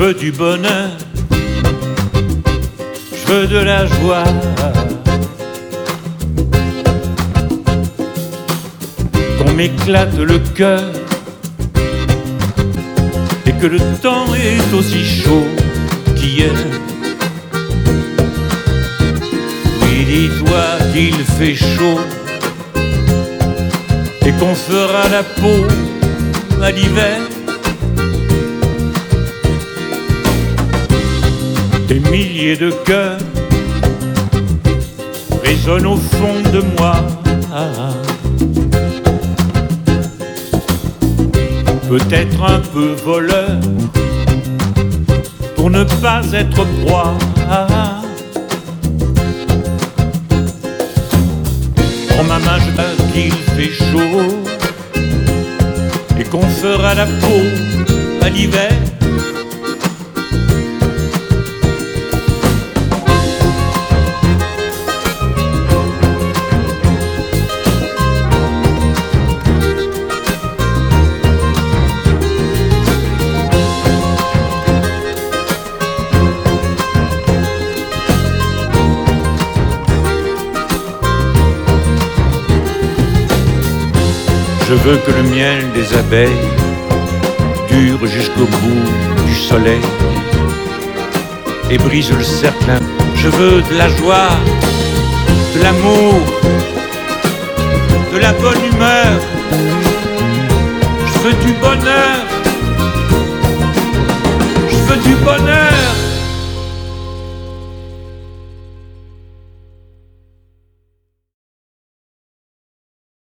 veux du bonheur, je veux de la joie. Qu'on m'éclate le cœur et que le temps est aussi chaud qu'hier. Oui, dis-toi qu'il fait chaud et qu'on fera la peau à l'hiver. Des milliers de cœurs résonnent au fond de moi. Peut-être un peu voleur pour ne pas être proie. En ma main je vois qu'il fait chaud et qu'on fera la peau à l'hiver. Je veux que le miel des abeilles dure jusqu'au bout du soleil et brise le cercle. Je veux de la joie, de l'amour, de la bonne humeur. Je veux du bonheur, je veux du bonheur.